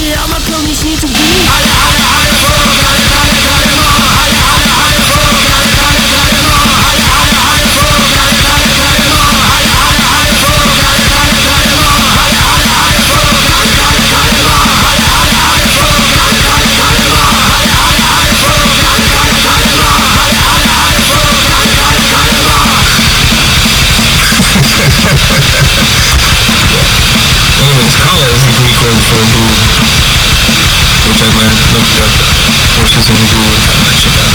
all my cronies need to be. Kala is the Greek word for boob, which I learned looked up, which is in boob,